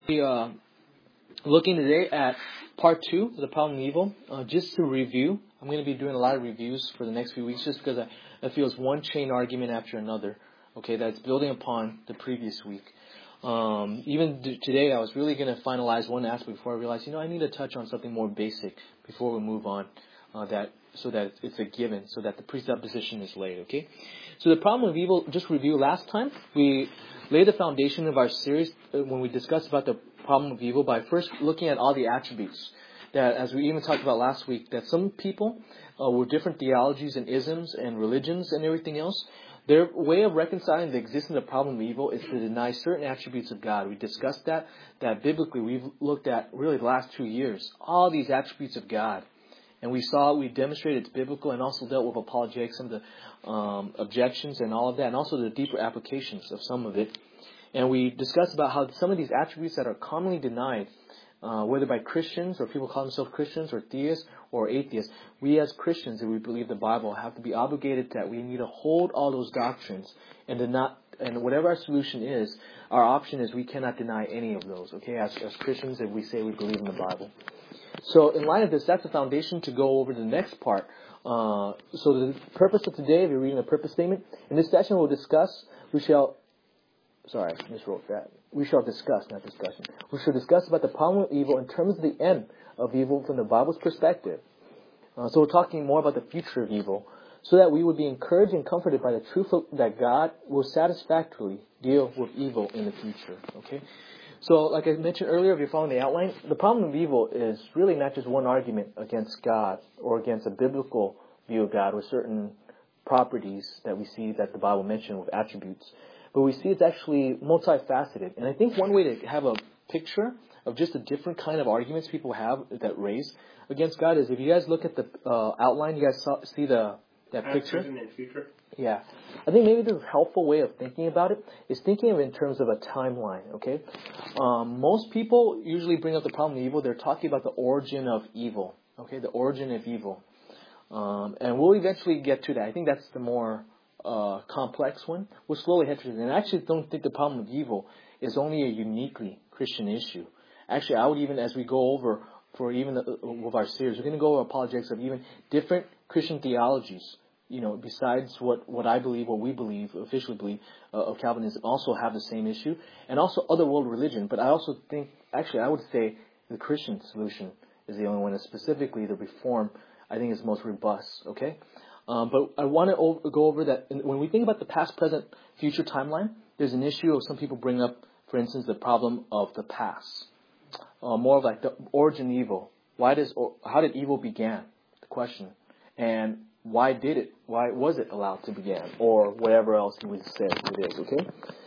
We looking today at part 2 of the problem of evil. Just to review, I'm going to be doing a lot of reviews for the next few weeks, just because I feel it's one chain argument after another. Okay, that's building upon the previous week. Even today, I was really going to finalize one aspect before I realized, I need to touch on something more basic before we move on. So that it's a given, so that the presupposition is laid. Okay, so the problem of evil. Just review. Last time we laid the foundation of our series when we discussed about the problem of evil by first looking at all the attributes that, as we even talked about last week, that some people with different theologies and isms and religions and everything else, their way of reconciling the existence of the problem of evil is to deny certain attributes of God. We discussed that biblically we've looked at really the last 2 years, all these attributes of God. And we demonstrated it's biblical, and also dealt with apologetics, some of the objections and all of that, and also the deeper applications of some of it. And we discussed about how some of these attributes that are commonly denied, whether by Christians or people call themselves Christians or theists or atheists, we as Christians, if we believe the Bible, have to be obligated that we need to hold all those doctrines and whatever our solution is, our option is we cannot deny any of those. Okay, as Christians, if we say we believe in the Bible. So in light of this, that's the foundation to go over to the next part. So the purpose of today, if you're reading the purpose statement, in this session we shall discuss about the problem of evil in terms of the end of evil from the Bible's perspective. So we're talking more about the future of evil, so that we would be encouraged and comforted by the truth that God will satisfactorily deal with evil in the future. Okay? So, like I mentioned earlier, if you're following the outline, the problem of evil is really not just one argument against God or against a biblical view of God with certain properties that we see that the Bible mentioned with attributes. But we see it's actually multifaceted. And I think one way to have a picture of just the different kind of arguments people have that raise against God is if you guys look at the outline, you guys see that picture? Present and future? Yeah. I think maybe the helpful way of thinking about it is thinking of it in terms of a timeline, okay? Most people usually bring up the problem of evil. They're talking about the origin of evil, okay? The origin of evil. And we'll eventually get to that. I think that's the more complex one. We'll slowly head to it. And I actually don't think the problem of evil is only a uniquely Christian issue. Actually, I would even, as we go over, for even with our series, we're going to go over apologetics of even different Christian theologies. Besides what I believe, what we believe, officially believe, of Calvinism, also have the same issue, and also other world religion. But I also think, actually, I would say the Christian solution is the only one, and specifically the Reform, I think is most robust, okay? But I want to go over that. When we think about the past, present, future timeline, there's an issue of some people bring up, for instance, the problem of the past. More of like the origin of evil. How did evil begin? The question. And why was it allowed to begin? Or whatever else we say it is, okay?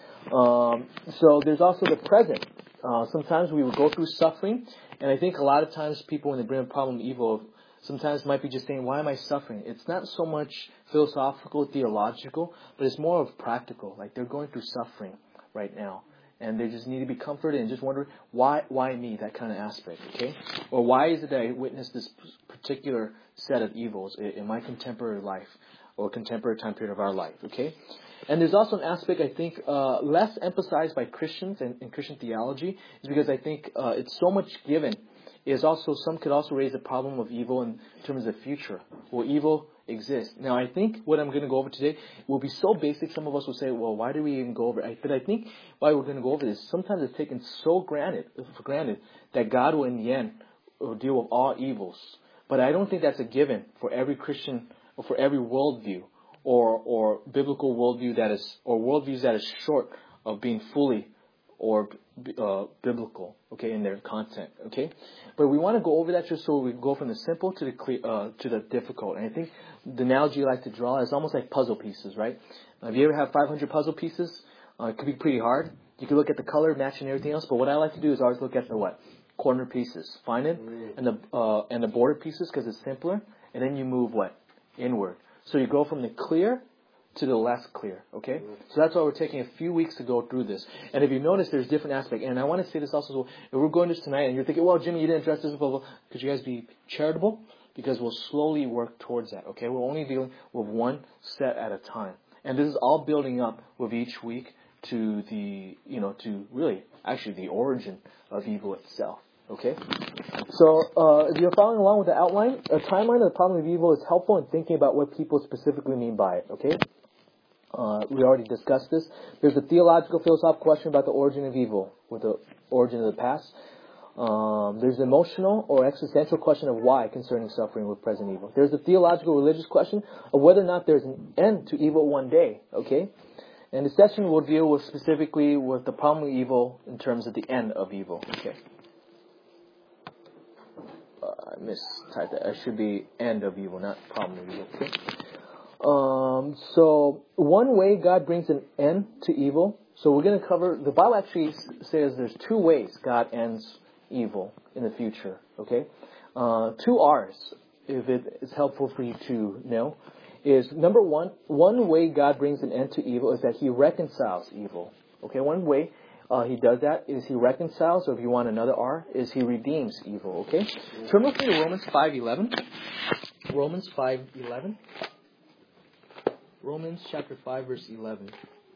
So there's also the present. Sometimes we would go through suffering, and I think a lot of times people, when they bring up the problem of evil, sometimes might be just saying, why am I suffering? It's not so much philosophical, theological, but it's more of practical. Like they're going through suffering right now, and they just need to be comforted and just wondering, why me? That kind of aspect, okay? Or why is it that I witnessed this particular set of evils in my contemporary life or contemporary time period of our life, okay? And there's also an aspect, I think, less emphasized by Christians and Christian theology, is because I think it's so much given. Is also, some could also raise the problem of evil in terms of the future. Will evil exist? Now, I think what I'm going to go over today will be so basic, some of us will say, well, why do we even go over it? But I think why we're going to go over this, sometimes it's taken for granted that God will in the end deal with all evils. But I don't think that's a given for every Christian or for every worldview or biblical worldview or worldviews that is short of being fully or biblical, okay, in their content, okay. But we want to go over that just so we go from the simple to the clear, to the difficult. And I think the analogy I like to draw is almost like puzzle pieces, right? If you ever have 500 puzzle pieces, it could be pretty hard. You can look at the color, match, and everything else. But what I like to do is always look at the what? Corner pieces, find it, and the border pieces because it's simpler. And then you move what? Inward. So you go from the clear to the less clear, okay? So that's why we're taking a few weeks to go through this. And if you notice, there's different aspects. And I want to say this also, so if we're going this tonight and you're thinking, well, Jimmy, you didn't address this, blah, blah, could you guys be charitable? Because we'll slowly work towards that, okay? We're only dealing with one set at a time. And this is all building up with each week to the, to really, actually the origin of evil itself. Okay? So, if you're following along with the outline, a timeline of the problem of evil is helpful in thinking about what people specifically mean by it. Okay? We already discussed this. There's a theological, philosophical question about the origin of evil, with the origin of the past. There's the emotional or existential question of why concerning suffering with present evil. There's the theological, religious question of whether or not there's an end to evil one day. Okay? And this session will deal with specifically with the problem of evil in terms of the end of evil. Okay? I mistyped that. It should be end of evil, not problem of evil. Okay? So one way God brings an end to evil. So we're going to cover, the Bible actually says there's two ways God ends evil in the future. Okay? Two R's, if it is helpful for you to know, is number one way God brings an end to evil is that He reconciles evil. Okay? One way He does that is He reconciles, or if you want another R, is He redeems evil. Okay? Turn with me to Romans 5:11. Romans 5:11. Romans chapter 5 verse 11.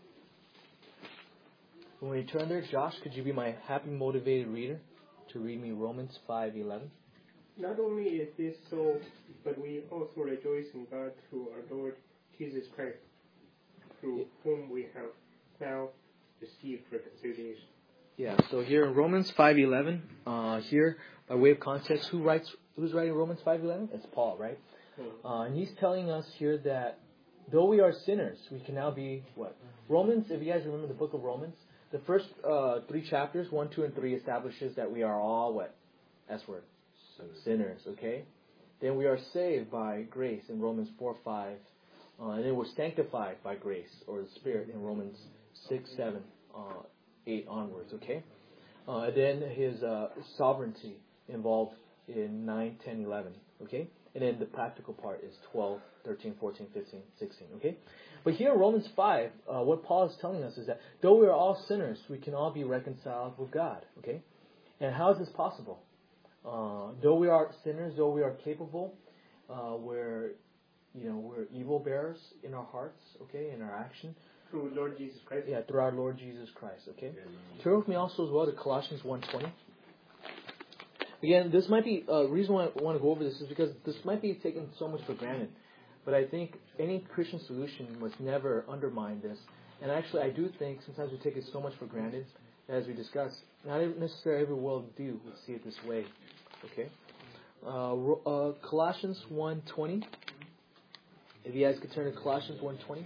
When you turn there, Josh, could you be my happy motivated reader to read me Romans 5:11? Not only is this so, but we also rejoice in God through our Lord Jesus Christ, through whom we have now received reconciliation. Yeah, so here in Romans 5:11, here by way of context, who's writing Romans 5:11? It's Paul, right? And he's telling us here that though we are sinners, we can now be what? Romans, if you guys remember the book of Romans, the first 3 chapters, 1, 2, and 3, establishes that we are all what? S word. Sinners, okay? Then we are saved by grace in Romans 4:5. And then we're sanctified by grace, or the Spirit, in Romans 6, 7, 8 onwards, okay? Then His sovereignty involved in 9, 10, 11, okay? And then the practical part is 12, 13, 14, 15, 16, okay? But here in Romans 5, what Paul is telling us is that though we are all sinners, we can all be reconciled with God, okay? And how is this possible? Though we are sinners, though we are capable, we're evil bearers in our hearts, okay, in our action. Through Lord Jesus Christ? Yeah, through our Lord Jesus Christ, okay? Turn with me also as well to Colossians 1:20. Again, this might be, the reason why I want to go over this is because this might be taken so much for granted. But I think any Christian solution must never undermine this. And actually, I do think sometimes we take it so much for granted, as we discussed. Not necessarily every worldview would see it this way. Okay? Colossians 1:20. If you guys could turn to Colossians 1:20.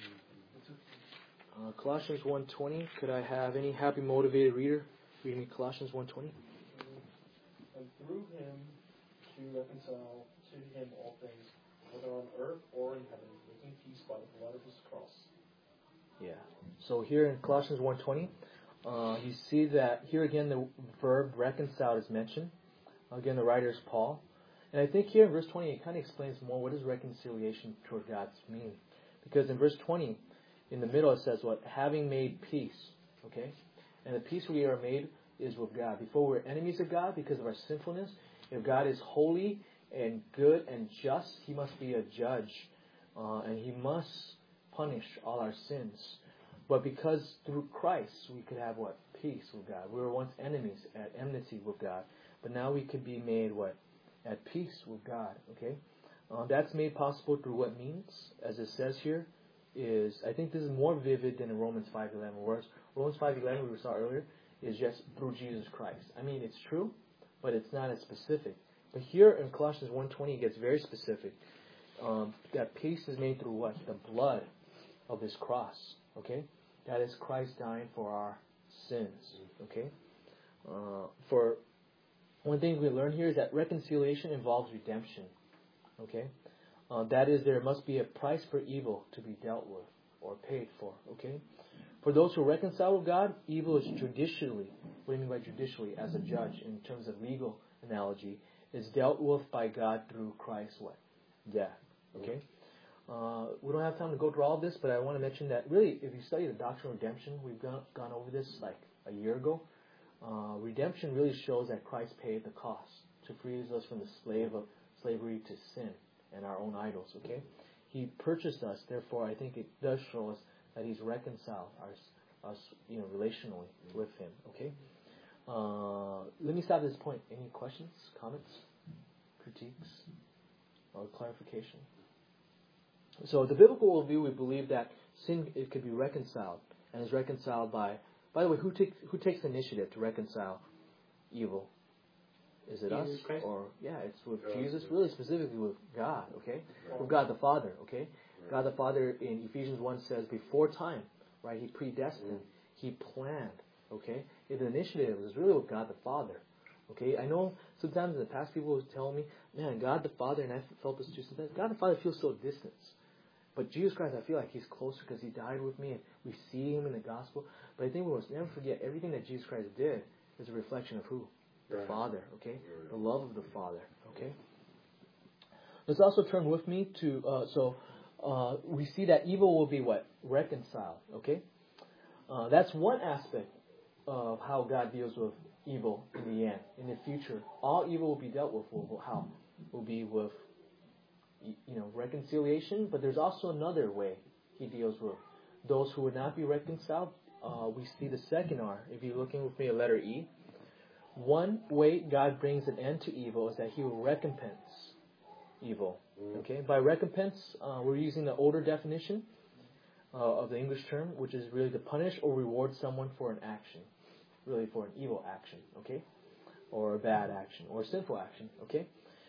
Colossians 1:20. Could I have any happy, motivated reader read me Colossians 1:20? And through Him to reconcile to Him all things, whether on earth or in heaven, making peace by the blood of His cross. Yeah. So here in Colossians 1:20, you see that here again the verb reconcile is mentioned. Again, the writer is Paul. And I think here in verse 20 it kind of explains more what does reconciliation toward God mean. Because in verse 20, in the middle it says what? Having made peace. Okay? And the peace we are made is with God. Before we were enemies of God because of our sinfulness. If God is holy and good and just, He must be a judge. And He must punish all our sins. But because through Christ we could have what? Peace with God. We were once enemies, at enmity with God. But now we could be made what? At peace with God. Okay? That's made possible through what means, as it says here, is, I think this is more vivid than in Romans 5:11. Whereas Romans 5:11, we saw earlier, is just through Jesus Christ. I mean, it's true, but it's not as specific. But here in Colossians 1:20, it gets very specific. That peace is made through what? The blood of His cross. Okay? That is Christ dying for our sins. Okay? For one thing we learn here is that reconciliation involves redemption. Okay? That is, there must be a price for evil to be dealt with or paid for. Okay? For those who reconcile with God, evil is judicially, what do you mean by judicially? As a judge, in terms of legal analogy, is dealt with by God through Christ's what? Death. Okay? We don't have time to go through all of this, but I want to mention that really, if you study the doctrine of redemption, we've gone over this like a year ago. Redemption really shows that Christ paid the cost to free us from the slavery to sin and our own idols. Okay, He purchased us. Therefore, I think it does show us that He's reconciled us, relationally with Him. Okay. Let me stop at this point. Any questions, comments, critiques, or clarification? So the biblical worldview, we believe that sin, it could be reconciled, and is reconciled by the way, who takes the initiative to reconcile evil? Is it Jesus us? Christ? Or, it's with Jesus, really specifically with God, okay? With God the Father, okay? God the Father in Ephesians 1 says, before time, right, He predestined, He planned, okay? The initiative is really with God the Father, okay? I know sometimes in the past people would tell me, man, God the Father, and I felt this too sometimes, God the Father feels so distant. But Jesus Christ, I feel like He's closer because He died with me and we see Him in the gospel. But I think we must never forget everything that Jesus Christ did is a reflection of who? The Father, okay? The love of the Father, okay? Let's also turn with me to, we see that evil will be what? Reconciled, okay? That's one aspect of how God deals with evil in the end, in the future. All evil will be dealt with. How? Will be with reconciliation, but there's also another way He deals with those who would not be reconciled. We see the second R. If you're looking with me at letter E, one way God brings an end to evil is that He will recompense evil. Okay, by recompense, we're using the older definition of the English term, which is really to punish or reward someone for an action, really for an evil action, okay, or a bad action or a sinful action, okay.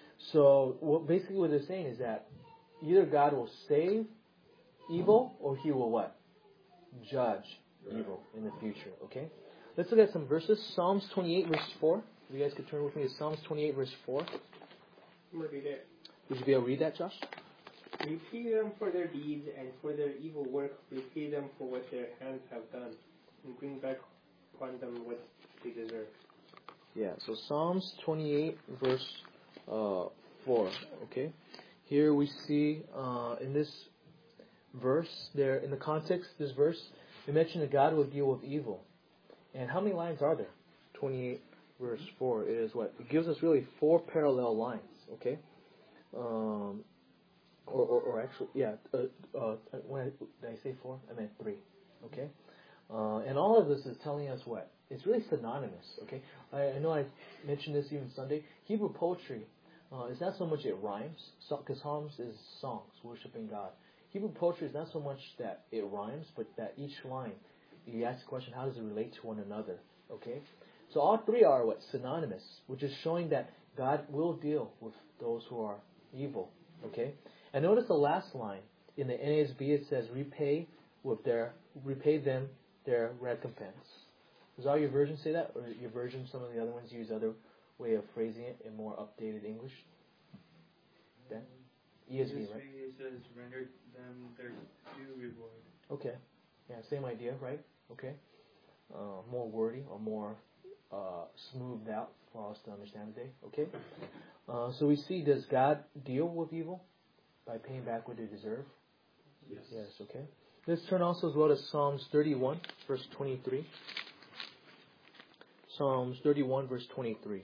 So basically what they're saying is that either God will save evil or He will what? Judge evil in the future. Okay? Let's look at some verses. Psalms 28 verse 4. If you guys could turn with me to Psalms 28 verse 4. I'm going to read it. Would you be able to read that, Josh? Repay them for their deeds and for their evil work. Repay them for what their hands have done, and bring back upon them what they deserve. Yeah, so Psalms 28 verse 4. Okay? Here we see in this verse, there in the context of this verse, we mentioned that God will deal with evil. And how many lines are there? 28 verse 4 is what? It gives us really 4 parallel lines. Okay? Or actually, when did I say 4? I meant 3. Okay? And all of this is telling us what? It's really synonymous. Okay? I know I mentioned this even Sunday. Hebrew poetry, it's not so much it rhymes, because Psalms is songs, worshiping God. Hebrew poetry is not so much that it rhymes, but that each line, you ask the question, how does it relate to one another? Okay? So all 3 are what? Synonymous, which is showing that God will deal with those who are evil. Okay? And notice the last line. In the NASB it says, repay them their recompense. Does all your versions say that? Or your version, some of the other ones use other way of phrasing it in more updated English? Dan? ESV, right? It says, render them their due reward. Okay. Yeah, same idea, right? Okay. More wordy or more smoothed out for us to understand today. Okay. So we see, does God deal with evil by paying back what they deserve? Yes. Yes, okay. Let's turn also as well to Psalms 31, verse 23. Psalms 31, verse 23.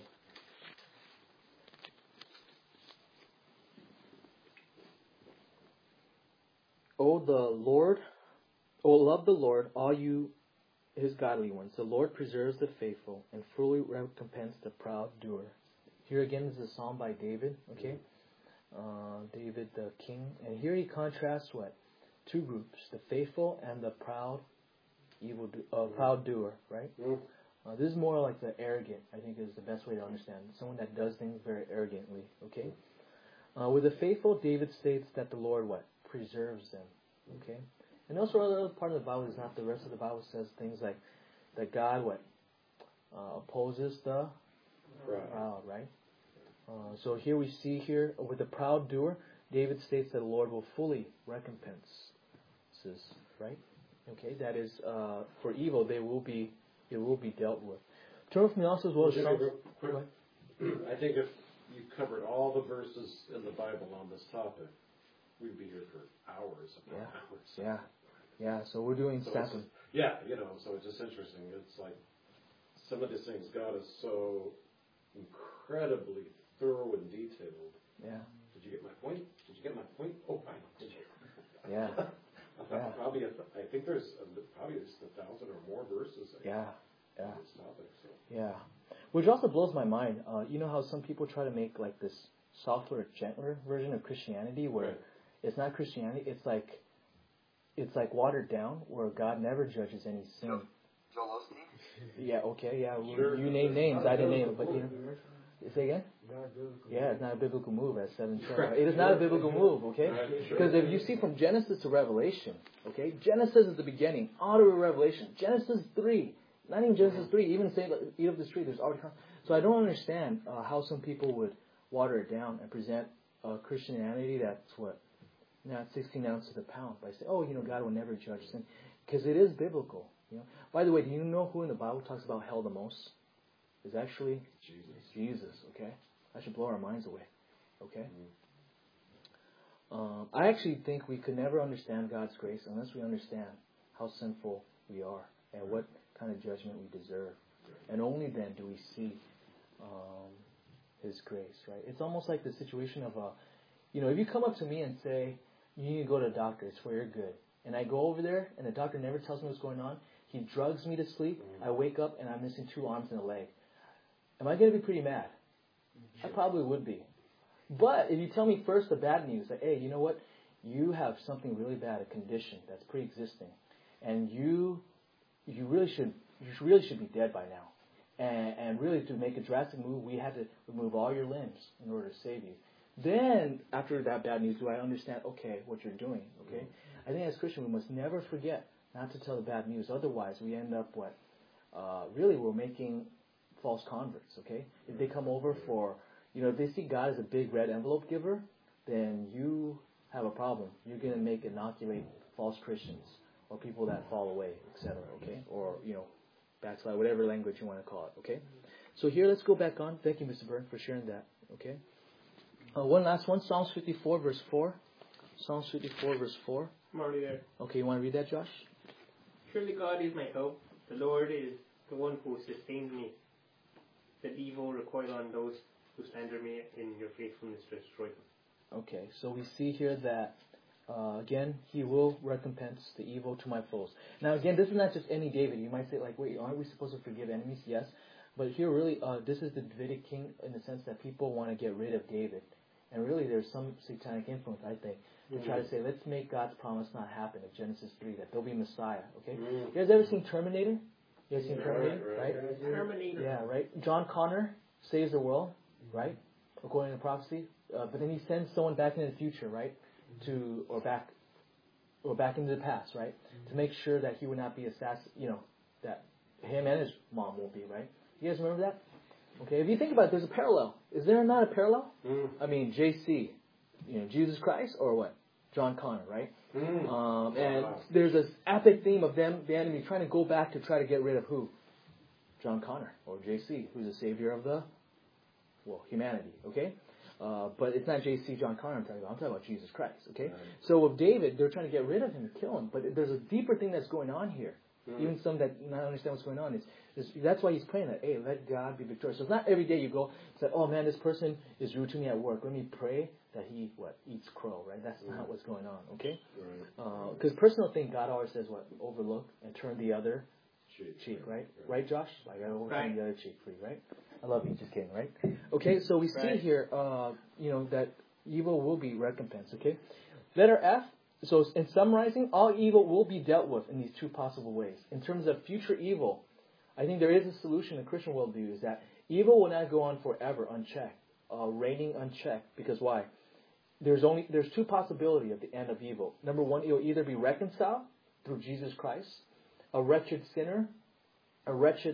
Love the Lord, all you His godly ones. The Lord preserves the faithful and fully recompense the proud doer. Here again is a psalm by David, okay? David the king. And here he contrasts what? 2 groups, the faithful and the proud proud doer, right? This is more like the arrogant, I think is the best way to understand it. Someone that does things very arrogantly, okay? With the faithful, David states that the Lord what? Preserves them, okay? And also another part of the Bible is not the rest of the Bible says things like that God what? Opposes the proud, right? So here we see here with the proud doer, David states that the Lord will fully recompense this, right? Okay, that is for evil it will be dealt with. Turn with me also as well as Psalms. I think if you covered all the verses in the Bible on this topic, we'd be here for hours upon hours. Yeah. So we're doing staffing. So it's just interesting. It's like some of these things God is so incredibly thorough and detailed. Yeah. Did you get my point? Oh, fine. Did you? Yeah. Yeah. Probably, I think there's probably just 1,000 or more verses Yeah. on this topic. So. Yeah. Which also blows my mind. You know how some people try to make like this softer, gentler version of Christianity where it's not Christianity, it's like watered down where God never judges any sin. Joel Osteen? Yeah, okay, yeah. Sure. You name names, I didn't name it, but you know. Say again? Yeah, it's not a biblical move, as 7 said. Right? It is not a biblical move, okay? Because if you see from Genesis to Revelation, okay? Genesis is the beginning, all the way to Revelation. Genesis 3, not even Genesis 3, even say, eat of this tree, there's already... So I don't understand how some people would water it down and present Christianity that's not 16 ounces a pound by saying, oh, God will never judge sin. Because it is biblical. By the way, do you know who in the Bible talks about hell the most? It's actually Jesus, okay? That should blow our minds away, okay? I actually think we could never understand God's grace unless we understand how sinful we are and what kind of judgment we deserve. And only then do we see His grace, right? It's almost like the situation of, if you come up to me and say, you need to go to a doctor, it's for your good. And I go over there and the doctor never tells me what's going on. He drugs me to sleep. I wake up and I'm missing 2 arms and a leg. Am I going to be pretty mad? I probably would be. But if you tell me first the bad news, like, hey, you know what? You have something really bad, a condition that's pre-existing, and you really should be dead by now. And really, to make a drastic move, we had to remove all your limbs in order to save you. Then, after that bad news, do I understand, okay, what you're doing, okay? I think as Christians, we must never forget not to tell the bad news. Otherwise, we end up really we're making false converts, okay? If they come over for, if they see God as a big red envelope giver, then you have a problem. You're going to inoculate false Christians or people that fall away, etc., okay? Or, backslide, whatever language you want to call it, okay? So here, let's go back on. Thank you, Mr. Byrne, for sharing that, okay? One last one, Psalms 54, verse 4. Psalms 54, verse 4. I'm already there. Okay, you want to read that, Josh? Surely God is my help. The Lord is the one who sustains me. That evil recoil on those who slander me, in your faithfulness destroy them. Okay, so we see here that, again, He will recompense the evil to my foes. Now, again, this is not just any David. You might say, wait, aren't we supposed to forgive enemies? Yes. But here, really, this is the Davidic king in the sense that people want to get rid of David. And really, there's some satanic influence, I think, to try to say, let's make God's promise not happen in Genesis 3, that there'll be Messiah, okay? You guys ever seen Terminator? You guys seen Terminator, right? Terminator. Yeah, right? John Connor saves the world, right? According to prophecy. But then he sends someone back into the future, right? Or back into the past, right? To make sure that he would not be assassinated, that him and his mom won't be, right? You guys remember that? Okay, if you think about it, there's a parallel. Is there not a parallel? I mean, JC, Jesus Christ, or what? John Connor, right? And there's this epic theme of them, the enemy, trying to go back to try to get rid of who? John Connor, or JC, who's the savior of humanity, okay? But it's not JC John Connor I'm talking about Jesus Christ, okay? So with David, they're trying to get rid of him and kill him, but there's a deeper thing that's going on here. Even some that not understand what's going on. That's why he's praying that, hey, let God be victorious. So it's not every day you go and say, oh man, this person is rude to me at work. Let me pray that he, eats crow, right? That's not what's going on, okay? Because personal thing, God always says, overlook and turn the other cheek, right? Right, Josh? I gotta overturn the other cheek for you, right? I love you, just kidding, right? Okay, so we see here, that evil will be recompensed, okay? Letter F. So in summarizing, all evil will be dealt with in these 2 possible ways. In terms of future evil, I think there is a solution in Christian worldview, is that evil will not go on forever unchecked, reigning unchecked. Because why? There's 2 possibilities at the end of evil. Number 1, it will either be reconciled through Jesus Christ. A wretched sinner, a wretched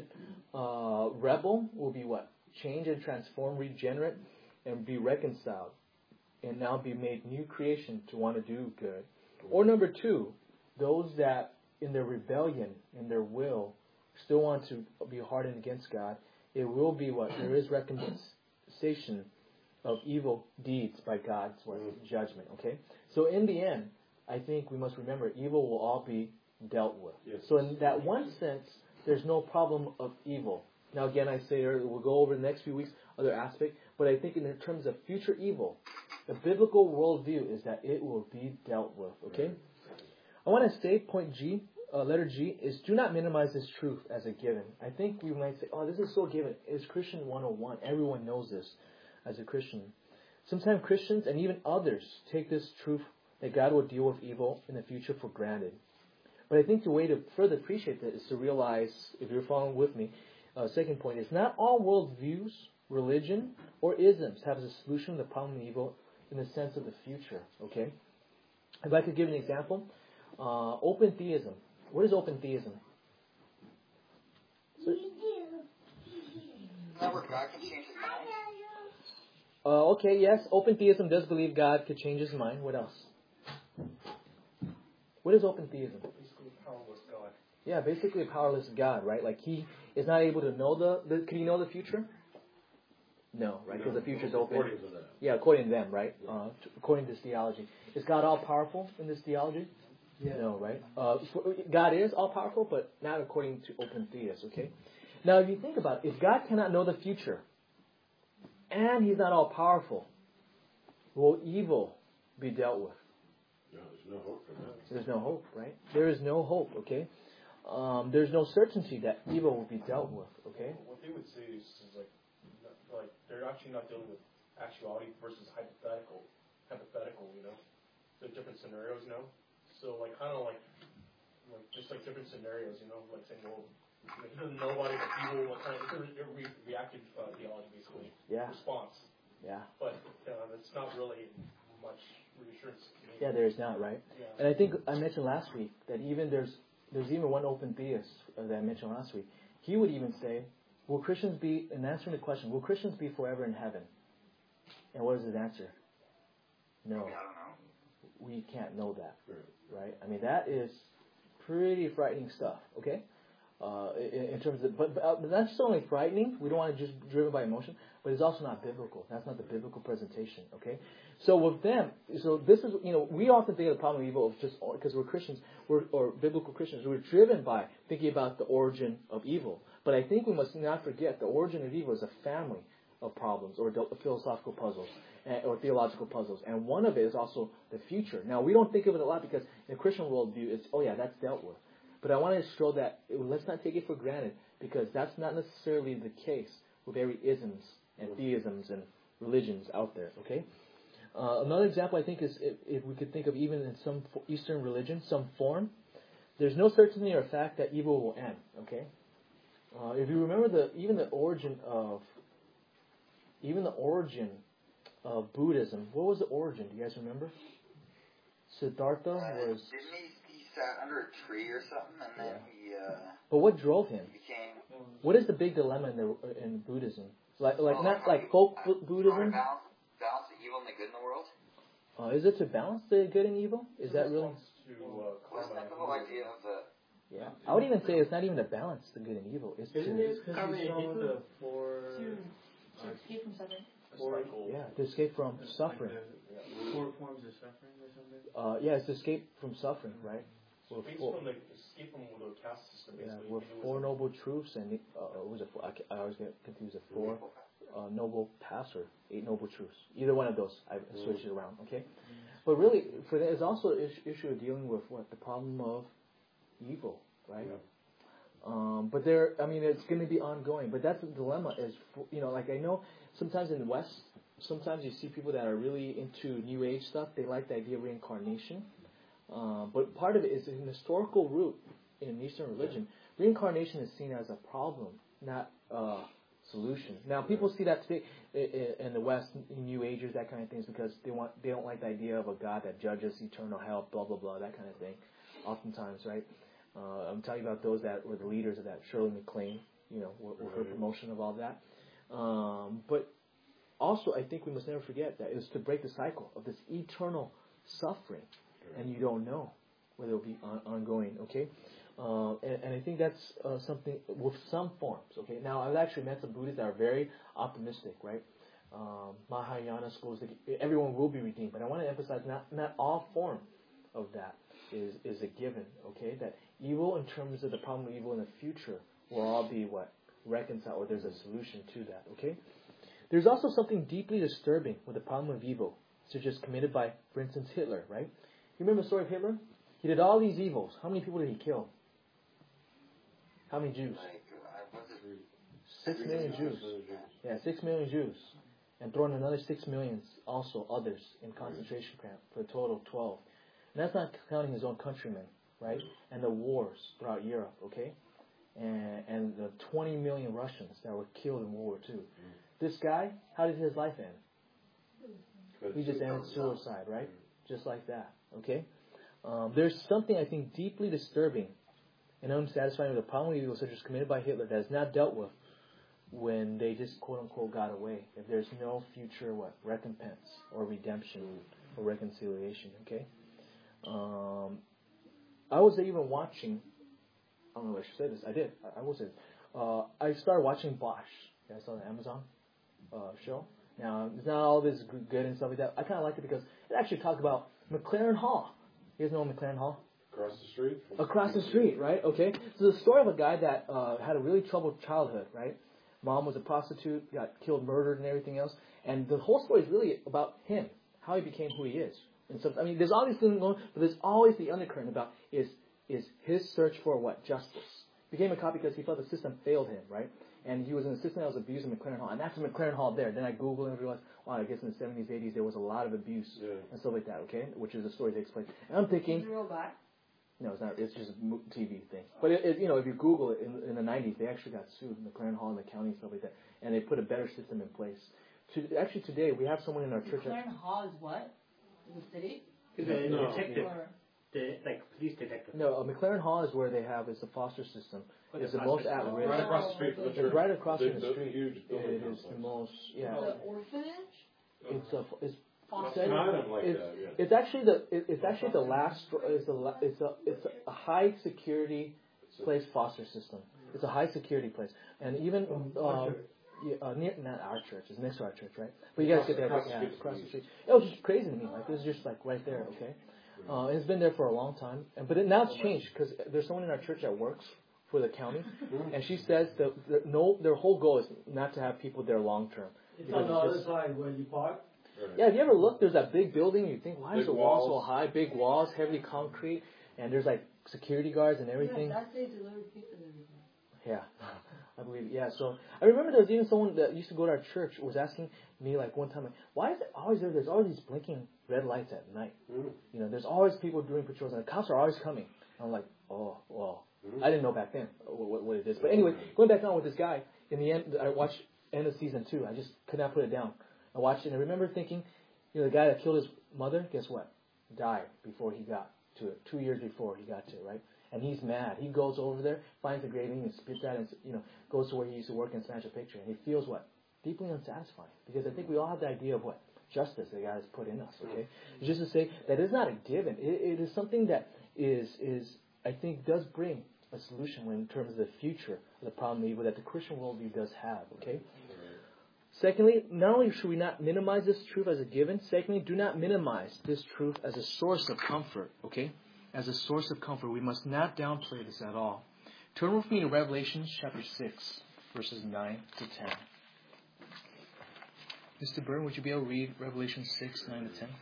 rebel will be changed and transformed, regenerate, and be reconciled, and now be made new creation to want to do good. Or number 2, those that in their rebellion, in their will, still want to be hardened against God, it will be there is recompensation of evil deeds by God's judgment, okay? So in the end, I think we must remember evil will all be dealt with. Yes. So in that one sense, there's no problem of evil. Now again, I say we'll go over the next few weeks other aspect, but I think in terms of future evil, the biblical worldview is that it will be dealt with, okay? I want to say point G, letter G, is do not minimize this truth as a given. I think we might say, oh, this is so given. It's Christian 101. Everyone knows this as a Christian. Sometimes Christians and even others take this truth that God will deal with evil in the future for granted. But I think the way to further appreciate that is to realize, if you're following with me, second point is not all worldviews, religion, or isms have a solution to the problem of evil in the sense of the future. Okay? If I could give an example, open theism. What is open theism? That where God can change his mind? Okay, yes, open theism does believe God could change his mind. What else? What is open theism? Basically, a powerless God. Yeah, basically a powerless God, right? Like he is not able to know can he know the future? No, right? Because the future is open. According to that. Yeah, according to them, right? According to this theology. Is God all powerful in this theology? Yeah. No, right? God is all powerful, but not according to open theists, okay? Now, if you think about it, if God cannot know the future, and he's not all powerful, will evil be dealt with? No, there's no hope for that. There's no hope, right? There is no hope, okay? There's no certainty that evil will be dealt with, okay? What they would say is like they're actually not dealing with actuality versus hypothetical, you know? The different scenarios, you know? So like kind of like just like different scenarios, you know, like saying, well, he doesn't know about it, but evil, what kind of, it's a reactive theology basically. Yeah. Response. Yeah. But it's not really much reassurance to me. Yeah, there is not, right? Yeah. And I think I mentioned last week that even there's even one open theist that I mentioned last week. He would even say, will Christians be, in answering the question, will Christians be forever in heaven? And what is his answer? No. I don't know. We can't know that, right? I mean, that is pretty frightening stuff, okay? In terms of, but that's not only frightening. We don't want to just be driven by emotion, but it's also not biblical. That's not the biblical presentation, okay? So with them, so this is, we often think of the problem of evil just because we're Christians, or biblical Christians. We're driven by thinking about the origin of evil. But I think we must not forget the origin of evil is a family of problems, or philosophical puzzles, or theological puzzles. And one of it is also the future. Now, we don't think of it a lot because in the Christian worldview, it's, oh yeah, that's dealt with. But I want to show that let's not take it for granted, because that's not necessarily the case with every isms and theisms and religions out there, okay? Another example I think is if we could think of even in some Eastern religion, some form, there's no certainty or fact that evil will end, okay? If you remember even the origin of Buddhism, what was the origin? Do you guys remember? Siddhartha was... Didn't he sat under a tree or something, and then he But what drove him? became... What is the big dilemma in Buddhism? Like folk Buddhism? Balance the evil and the good in the world? Is it to balance the good and evil? Is that really? Wasn't that the whole idea of the... Yeah. I would even say it's not even to balance the good and evil. It's Isn't to... it because he's from the four... To escape from suffering. Yeah, to escape from suffering. Like the 4 forms of suffering or something? Yeah, it's to escape from suffering, right? Escape from the caste system, Yeah, basically. with 4 noble truths and was it 4? I always get confused. 4 noble paths or 8 noble truths. Either one of those, I switch it around. Okay, but really, for that is also an issue of dealing with the problem of evil, right? Yeah. But it's going to be ongoing. But that's the dilemma. Is like I know sometimes in the West, sometimes you see people that are really into New Age stuff. They like the idea of reincarnation. But part of it is an historical root in Eastern religion. Reincarnation is seen as a problem, not a solution. Now, people see that today in the West, in New Agers, that kind of things, because they don't like the idea of a God that judges eternal hell, blah blah blah, that kind of thing. Oftentimes, right? I'm telling you about those that were the leaders of that. Shirley MacLaine, with her promotion of all that. But also, I think we must never forget that it was to break the cycle of this eternal suffering. And you don't know whether it will be ongoing, okay? And I think that's something with some forms, okay? Now, I've actually met some Buddhists that are very optimistic, right? Mahayana schools, everyone will be redeemed. But I want to emphasize not all form of that is a given, okay? That evil, in terms of the problem of evil in the future, will all be reconciled, or there's a solution to that, okay? There's also something deeply disturbing with the problem of evil, such as committed by, for instance, Hitler, right? You remember the story of Hitler? He did all these evils. How many people did he kill? How many Jews? Like, what's it? 6 million Jews. Yeah, 6 million Jews. And thrown another 6 million also others in concentration camp for a total of 12. And that's not counting his own countrymen, right? And the wars throughout Europe, okay? And the 20 million Russians that were killed in World War II. This guy, how did his life end? He just ended suicide, right? Just like that, okay? There's something I think deeply disturbing and unsatisfying with the problem of evil such as committed by Hitler that is not dealt with when they just quote-unquote got away. If there's no future, recompense or redemption or reconciliation, okay? I was even watching, I don't know if I should say this, I did, I wasn't. I started watching Bosch. You guys saw the Amazon show? Now, it's not all this good and stuff like that. I kind of liked it because it actually talked about McLaren Hall. You guys know McLaren Hall? Across the street? Across the street, right? Okay. So the story of a guy that had a really troubled childhood, right? Mom was a prostitute, got killed, murdered, and everything else. And the whole story is really about him, how he became who he is. And so, I mean, there's all these things going, but there's always the undercurrent about is his search for what? Justice. Became a cop because he felt the system failed him, right? And he was an assistant that was abusing McLaren Hall. And that's McLaren Hall there. Then I Googled and realized, wow, I guess in the 70s, 80s, there was a lot of abuse and stuff like that, okay? Which is the story they explain. And I'm thinking... Is it a real guy? No, it's not. It's just a TV thing. But, if you Google it, in the 90s, they actually got sued, McLaren Hall and the county and stuff like that. And they put a better system in place. Actually, today, we have someone in our church... McLaren Hall is what? In the city? The detective. Like police detective. No, McLaren Hall is where they have, it's a foster system. It's the most at risk. Right across the street from the church. It's right across from the The street. huge building It is the most, The orphanage? It's Foster. Kind of like that, yeah. It's actually the last. It's a high security place foster system. It's a high security place, and even near not our church. It's next to our church, right? But you guys get there across the street. It was just crazy to me. Like it was just like right there. Okay, it's been there for a long time, now it's changed because there's someone in our church that works for the county, and she says that their whole goal is not to have people there long term. It's on the other side where you park. Yeah, have you ever looked? There's that big building. You think, why is the wall so walls. high? Big walls, heavy concrete, and there's like security guards and everything. Yeah, that's they deliver pizza and everything. Yeah, I believe. Yeah, so I remember there was even someone that used to go to our church was asking me like one time, like, why is it always there? There's always these blinking red lights at night. You know, there's always people doing patrols, and the cops are always coming. I'm like, oh, well, I didn't know back then what it is. But anyway, going back on with this guy. In the end, I watched end of season 2. I just could not put it down. I watched it, and I remember thinking, the guy that killed his mother, guess what? Died before he got to it. 2 years before he got to it, right? And he's mad. He goes over there, finds the graving, and spits at it, and goes to where he used to work and smash a picture. And he feels what? Deeply unsatisfying. Because I think we all have the idea of what? Justice that God has put in us, okay? It's just to say that is not a given. It is something that is I think does bring a solution in terms of the future of the problem of evil that the Christian worldview does have, okay? Secondly, not only should we not minimize this truth as a given, secondly, do not minimize this truth as a source of comfort, okay? As a source of comfort. We must not downplay this at all. Turn with me to Revelation chapter 6, verses 9 to 10. Mr. Byrne, would you be able to read Revelation 6, 9 to 10?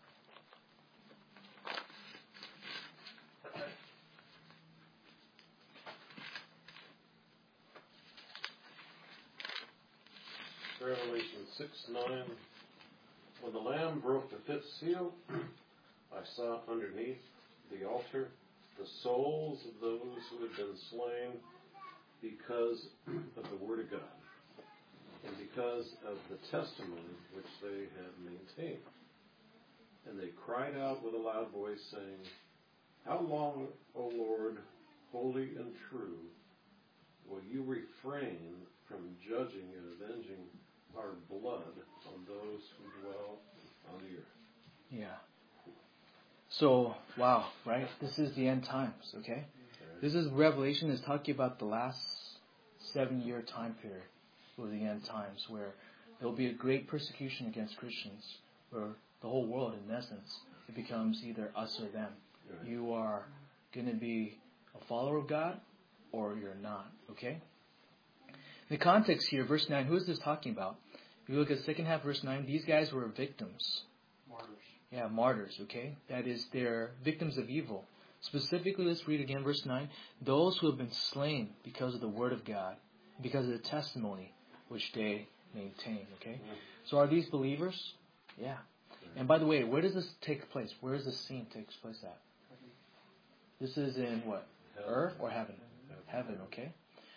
Revelation 6:9. When the Lamb broke the fifth seal, I saw underneath the altar the souls of those who had been slain because of the word of God and because of the testimony which they had maintained. And they cried out with a loud voice, saying, How long, O Lord, holy and true, will you refrain from judging and avenging our blood on those who dwell on the earth? Yeah. So, wow, right? This is the end times, okay? This is Revelation is talking about the last 7-year time period of the end times where there will be a great persecution against Christians, where the whole world, in essence, it becomes either us or them. Right. You are going to be a follower of God or you're not, okay? The context here, verse 9, who is this talking about? If you look at the second half, verse 9, these guys were victims. Martyrs. Yeah, martyrs, okay? That is, they're victims of evil. Specifically, let's read again verse 9. Those who have been slain because of the word of God, because of the testimony which they maintain. Okay? So are these believers? Yeah. And by the way, where does this take place? Where does this scene take place at? This is in what? Earth or heaven? Heaven, okay?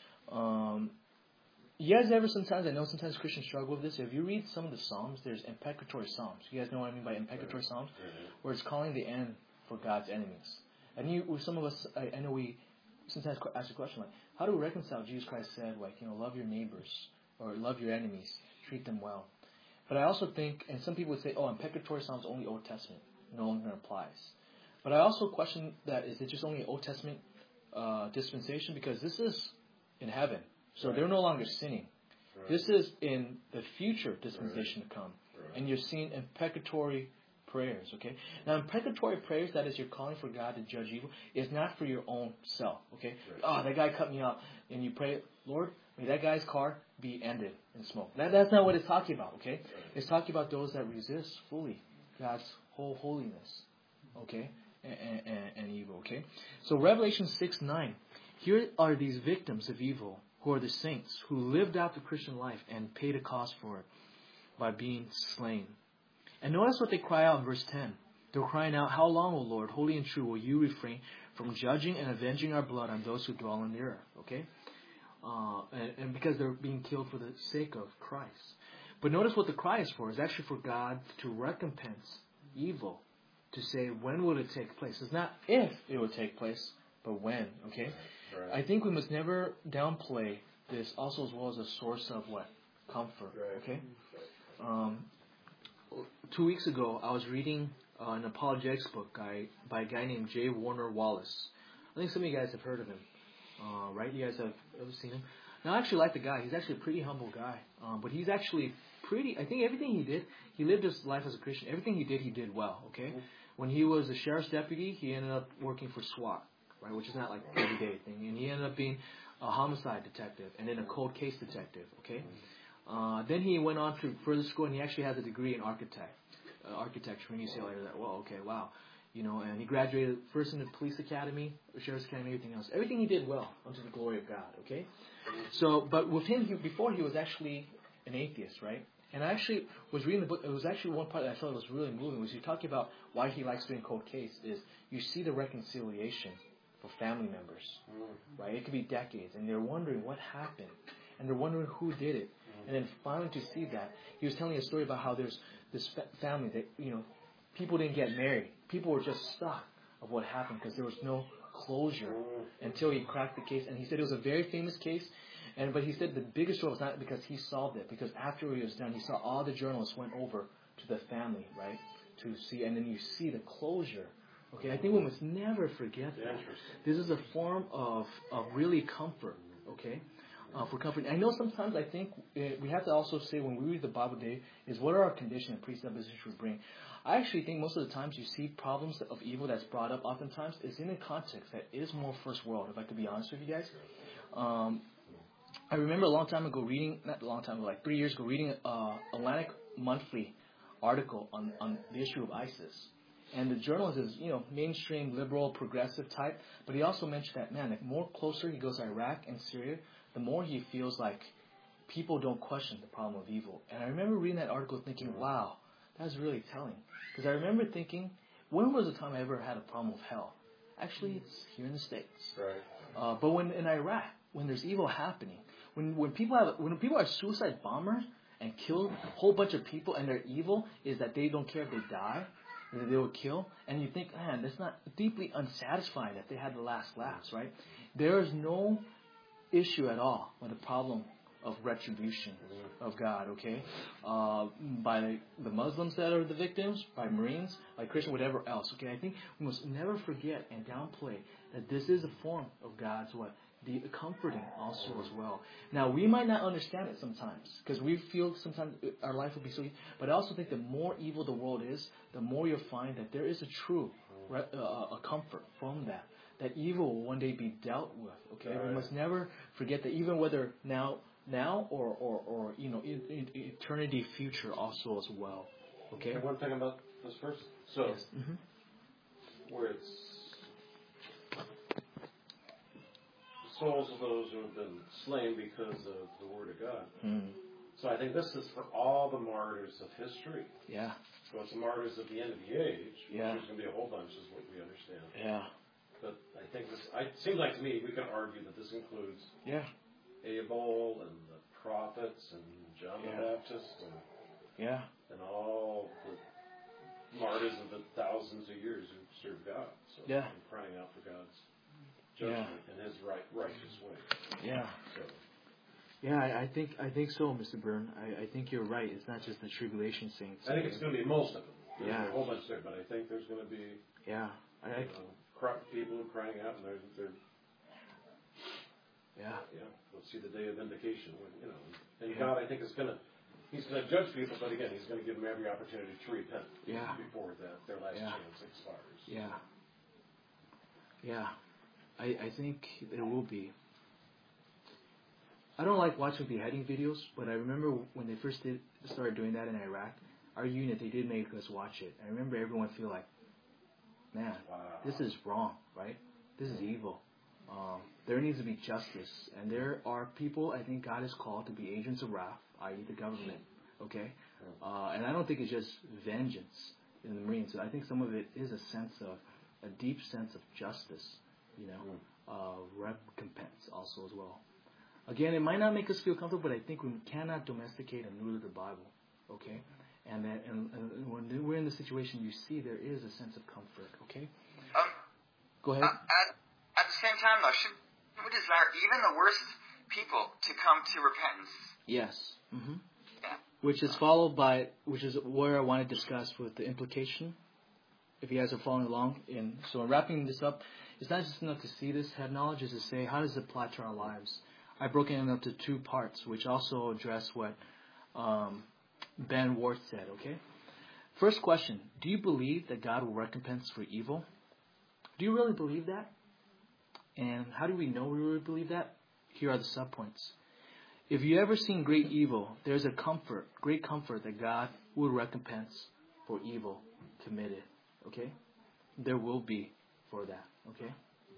You guys ever sometimes, I know sometimes Christians struggle with this. If you read some of the Psalms, there's imprecatory Psalms. You guys know what I mean by imprecatory Psalms? Where it's calling the end for God's enemies. And some of us, I know we sometimes ask the question like, how do we reconcile Jesus Christ said, like, love your neighbors or love your enemies, treat them well. But I also think, and some people would say, imprecatory Psalms only Old Testament, no longer applies. But I also question that, is it just only Old Testament dispensation? Because this is in heaven. So they're no longer sinning. This is in the future dispensation to come. And you're seeing imprecatory prayers, okay? Now, imprecatory prayers, that is, you're calling for God to judge evil, is not for your own self, okay? That guy cut me off. And you pray, Lord, may that guy's car be ended in smoke. That's not what it's talking about, okay? It's talking about those that resist fully God's whole holiness, okay? And evil, okay? So Revelation 6:9, here are these victims of evil who are the saints who lived out the Christian life and paid a cost for it by being slain. And notice what they cry out in verse 10. They're crying out, how long, O Lord, holy and true, will you refrain from judging and avenging our blood on those who dwell on the earth? Okay? And because they're being killed for the sake of Christ. But notice what the cry is for. It's actually for God to recompense evil. To say, when will it take place? It's not if it will take place, but when. Okay? I think we must never downplay this also as well as a source of what? Comfort. Okay? 2 weeks ago, I was reading an apologetics book by a guy named J. Warner Wallace. I think some of you guys have heard of him. Right? You guys have ever seen him? Now, I actually like the guy. He's actually a pretty humble guy. But he's actually I think everything he did, he lived his life as a Christian. Everything he did well. Okay? When he was a sheriff's deputy, he ended up working for SWAT. Right, which is not like an everyday thing. And he ended up being a homicide detective and then a cold case detective, okay? Then he went on to further school and he actually has a degree in architecture from UCLA. Well, okay, wow. And he graduated first in the police academy, the sheriff's academy, everything else. Everything he did well unto the glory of God, okay? So, but with him, before he was actually an atheist, right? And I actually was reading the book. It was actually one part that I thought was really moving. Was he talking about why he likes doing cold case is you see the reconciliation for family members, right? It could be decades, and they're wondering what happened, and they're wondering who did it, and then finally to see that, he was telling a story about how there's this family that people didn't get married, people were just stuck of what happened because there was no closure until he cracked the case, and he said it was a very famous case, but he said the biggest story was not because he solved it, because after he was done, he saw all the journalists went over to the family, right, to see, and then you see the closure. Okay, I think we must never forget that. This is a form of really comfort, okay, for comfort. I know sometimes I think we have to also say when we read the Bible today is what are our condition and presuppositions we bring. I actually think most of the times you see problems of evil that's brought up oftentimes is in a context that is more first world, if I could be honest with you guys. I remember a long time ago like 3 years ago, reading Atlantic Monthly article on the issue of ISIS. And the journalist is, mainstream, liberal, progressive type. But he also mentioned that, the more closer he goes to Iraq and Syria, the more he feels like people don't question the problem of evil. And I remember reading that article thinking, wow, that's really telling. Because I remember thinking, when was the time I ever had a problem with hell? Actually, it's here in the States. Right. But when in Iraq, when there's evil happening, when people are suicide bombers and kill a whole bunch of people and they're evil, is that they don't care if they die, that they will kill, and you think, man, that's not deeply unsatisfying that they had the last laughs, right? There is no issue at all with the problem of retribution of God, okay? By the Muslims that are the victims, by Marines, by Christians, whatever else, okay? I think we must never forget and downplay that this is a form of God's the comforting also as well. Now, we might not understand it sometimes because we feel sometimes our life will be so easy. But I also think the more evil the world is, the more you'll find that there is a true a comfort from that. That evil will one day be dealt with. Okay, we must never forget that, even whether now or in eternity future also as well. Okay. And one thing about this verse, so where it's souls of those who have been slain because of the Word of God. Mm. So I think this is for all the martyrs of history. Yeah. So it's the martyrs of the end of the age, which Yeah. there's going to be a whole bunch, is what we understand. Yeah. But I think this, it seems like to me, we can argue that this includes Yeah. Abel and the prophets and John the Baptist Yeah. and all the martyrs of the thousands of years who served God. So Yeah. and crying out for God's judgment in His righteous way. Yeah. So, Yeah, I think so, Mr. Byrne. I think you're right. It's not just the tribulation saints. I think it's going to be most of them. There's Yeah. a whole bunch there, but I think there's going to be Yeah. people crying out, and they're Yeah. we'll see the day of vindication. When, and God, I think, He's going to judge people, but again, He's going to give them every opportunity to repent before their last chance expires. Yeah. Yeah. I think there will be. I don't like watching beheading videos, but I remember when they first started doing that in Iraq, our unit, they did make us watch it. I remember everyone feel like, man, this is wrong, right? This is evil. There needs to be justice. And there are people I think God has called to be agents of wrath, i.e. the government, okay? And I don't think it's just vengeance in the Marines. I think some of it is a deep sense of justice, recompense also as well. Again, it might not make us feel comfortable, but I think we cannot domesticate and neuter the Bible, okay? And when we're in the situation, you see there is a sense of comfort, okay? Go ahead. At the same time, though, should we desire even the worst people to come to repentance? Yes. Mm-hmm. Yeah. Which is where I want to discuss with the implication, if you guys are following along. So in wrapping this up, it's not just enough to see this, have knowledge, is to say, how does it apply to our lives? I've broken it up to two parts, which also address what Ben Ward said, okay? First question, do you believe that God will recompense for evil? Do you really believe that? And how do we know we really believe that? Here are the subpoints. If you ever seen great evil, there's a great comfort that God will recompense for evil committed, okay? There will be for that, okay?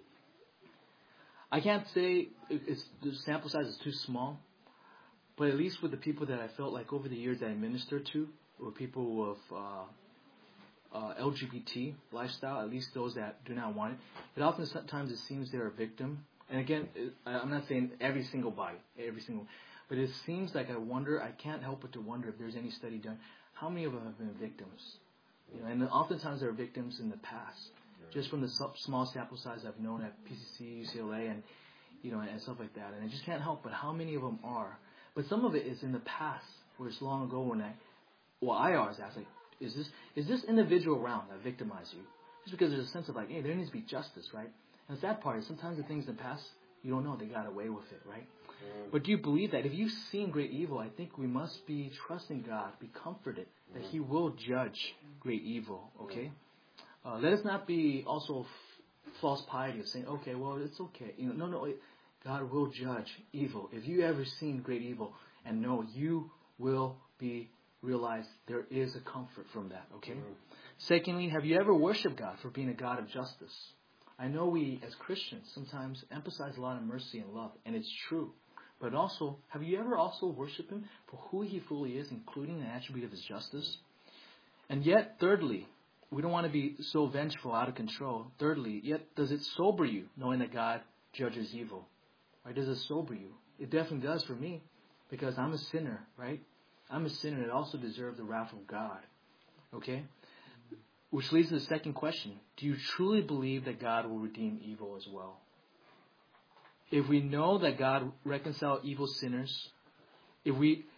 I can't say the sample size is too small, but at least with the people that I felt like over the years that I ministered to, were people of LGBT lifestyle, at least those that do not want it. But oftentimes it seems they're a victim. And again, I'm not saying every single bite, but it seems like I can't help but to wonder if there's any study done, how many of them have been victims? And oftentimes they're victims in the past. Just from the small sample size I've known at PCC, UCLA, and and stuff like that, and I just can't help but how many of them are. But some of it is in the past, where it's long ago when I always ask, like, is this individual around that victimized you? Just because there's a sense of like, hey, there needs to be justice, right? And the sad part is sometimes the things in the past you don't know they got away with it, right? But do you believe that if you've seen great evil, I think we must be trusting God, be comforted that He will judge great evil, okay? Let us not be also false piety of saying, okay, well, it's okay. No, God will judge evil. If you ever seen great evil, and no, you will realize there is a comfort from that, okay? Secondly, have you ever worshipped God for being a God of justice? I know we, as Christians, sometimes emphasize a lot of mercy and love, and it's true. But also, have you ever also worshipped Him for who He fully is, including the attribute of His justice? And yet, thirdly, we don't want to be so vengeful, out of control. Thirdly, yet does it sober you, knowing that God judges evil? Right? Does it sober you? It definitely does for me, because I'm a sinner, right? I'm a sinner that also deserves the wrath of God. Okay? Which leads to the second question. Do you truly believe that God will redeem evil as well? If we know that God reconciled evil sinners, are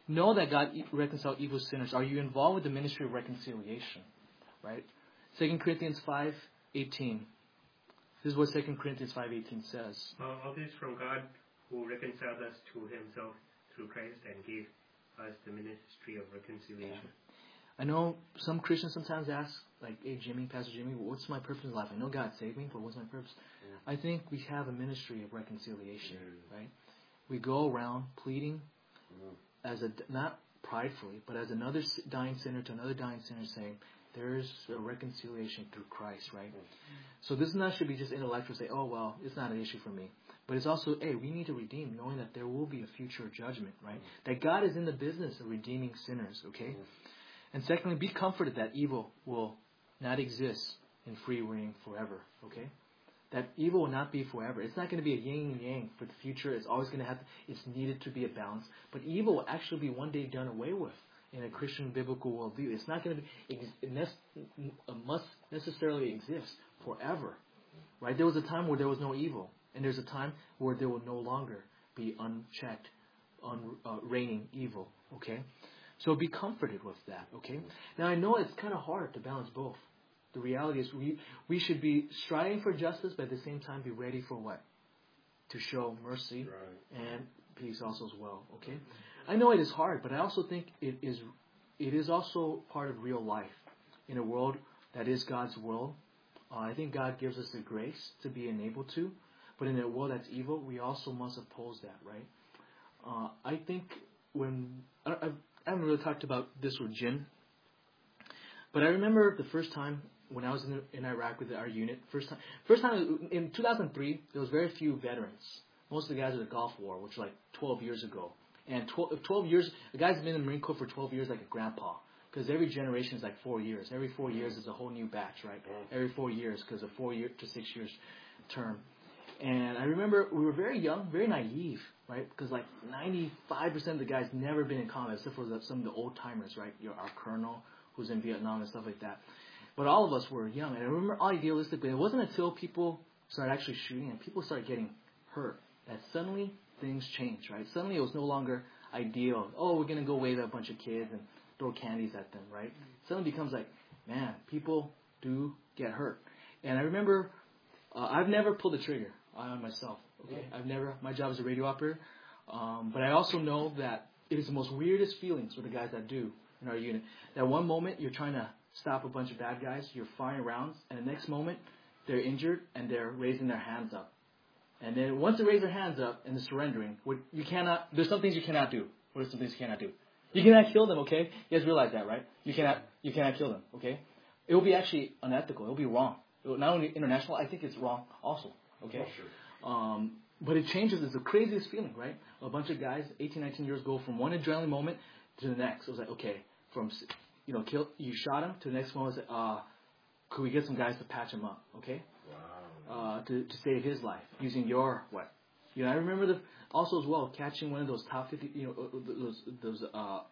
you involved with the ministry of reconciliation? Right? 2 Corinthians 5:18. This is what 2 Corinthians 5:18 says. All this from God, who reconciled us to Himself through Christ and gave us the ministry of reconciliation. Yeah. I know some Christians sometimes ask, like, hey, Pastor Jimmy, what's my purpose in life? I know God saved me, but what's my purpose? I think we have a ministry of reconciliation, right? We go around pleading not pridefully, but as another dying sinner to another dying sinner, saying, there's a reconciliation through Christ, right? So this should be just intellectual, say, oh, well, it's not an issue for me. But it's also, hey, we need to redeem, knowing that there will be a future judgment, right? That God is in the business of redeeming sinners, okay? And secondly, be comforted that evil will not exist in free reign forever, okay? That evil will not be forever. It's not going to be a yin and yang for the future. It's always going to have, it's needed to be a balance. But evil will actually be one day done away with in a Christian biblical worldview. It's not going to be, must necessarily exist forever, right? There was a time where there was no evil. And there's a time where there will no longer be unchecked, reigning evil, okay? So be comforted with that, okay? Now I know it's kind of hard to balance both. The reality is we should be striving for justice, but at the same time be ready for what? To show mercy and peace also as well, okay? I know it is hard, but I also think it is also part of real life in a world that is God's world. I think God gives us the grace to be enabled to. But in a world that's evil, we also must oppose that, right? I think I haven't really talked about this with Jin, but I remember the first time when I was in Iraq with our unit. First time in 2003, there was very few veterans. Most of the guys were the Gulf War, which was like 12 years ago. And 12 years, the guy's been in the Marine Corps for 12 years like a grandpa. Because every generation is like 4 years. Every 4 years is a whole new batch, right? Every 4 years, because a 4 year to 6 years term. And I remember we were very young, very naive, right? Because like 95% of the guys never been in combat, except for some of the old timers, right? Our colonel who's in Vietnam and stuff like that. But all of us were young. And I remember idealistically, it wasn't until people started actually shooting and people started getting hurt that suddenly things changed, right? Suddenly it was no longer ideal. Oh, we're going to go wave at a bunch of kids and throw candies at them, right? Suddenly becomes like, man, people do get hurt. And I remember I've never pulled the trigger on myself. Okay, my job is a radio operator, but I also know that it is the most weirdest feelings for the guys that do in our unit. That one moment you're trying to stop a bunch of bad guys, you're firing rounds, and the next moment they're injured and they're raising their hands up. And then once they raise their hands up and they're surrendering, there's some things you cannot do. What are some things you cannot do? You cannot kill them, okay? You guys realize that, right? You cannot kill them, okay? It will be actually unethical. It will be wrong. Not only international, I think it's wrong also. Okay, but it changes. It's the craziest feeling, right? A bunch of guys, 18, 19 years, go from one adrenaline moment to the next. It was like, okay, from you shot him to the next moment. Could we get some guys to patch him up? Okay, to save his life using your what? I remember also as well catching one of those top 50, those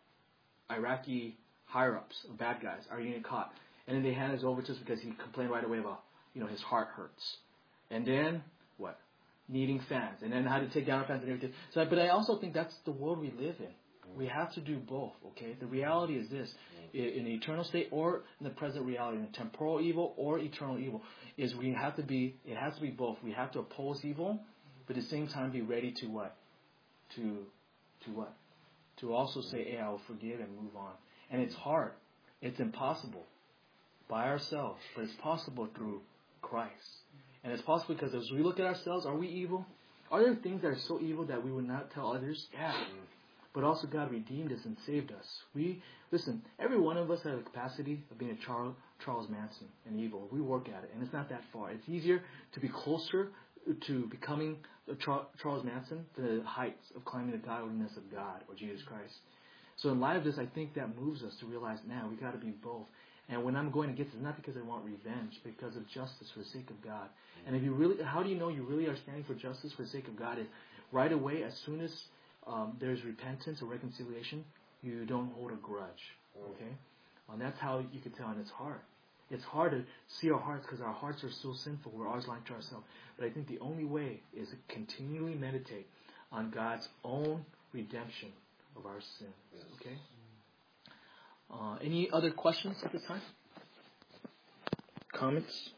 Iraqi higher ups, bad guys. Our unit caught, and then they handed us over to us because he complained right away about his heart hurts. And then, what? Needing fans. And then how to take down our fans and everything. But I also think that's the world we live in. We have to do both, okay? The reality is this. In the eternal state or in the present reality, in the temporal evil or eternal evil, it has to be both. We have to oppose evil, but at the same time be ready to what? To what? To also say, hey, I will forgive and move on. And it's hard. It's impossible by ourselves, but it's possible through Christ. And it's possible because as we look at ourselves, are we evil? Are there things that are so evil that we would not tell others? Yeah. But also God redeemed us and saved us. Listen, every one of us has the capacity of being a Charles Manson and evil. We work at it, and it's not that far. It's easier to be closer to becoming a Charles Manson than the heights of climbing the godliness of God or Jesus Christ. So in light of this, I think that moves us to realize, now we got to be both. And when I'm going against it, it's not because I want revenge, because of justice for the sake of God. And if you really, how do you know you really are standing for justice for the sake of God? Is right away, as soon as there's repentance or reconciliation, you don't hold a grudge. Okay, and that's how you can tell. And it's hard. It's hard to see our hearts because our hearts are so sinful. We're always lying to ourselves. But I think the only way is to continually meditate on God's own redemption of our sins. Okay. Any other questions at this time? Comments?